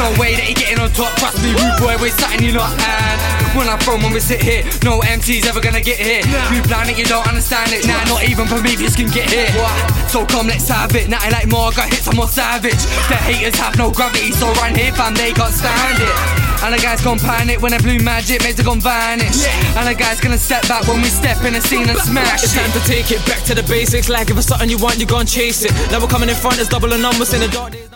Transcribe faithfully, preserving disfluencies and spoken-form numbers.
no way that he getting on top. Trust me, rude boy, we're something you not had. When I from when we sit here, no M C's ever gonna get here. You plan it, you don't understand it. Nah, not even Prometheus can get here. So come, let's have it. Nothing like more, got hits, I'm more savage. The haters have no gravity, so right here, fam, they can't stand it. And the guys gon' panic when the blue magic makes it gon' vanish. And the guys gonna step back when we step in the scene and smash It's it. time to take it back to the basics. Like if it's something you want, you gon' chase it. Now we're coming in front, there's double the numbers in the dark days.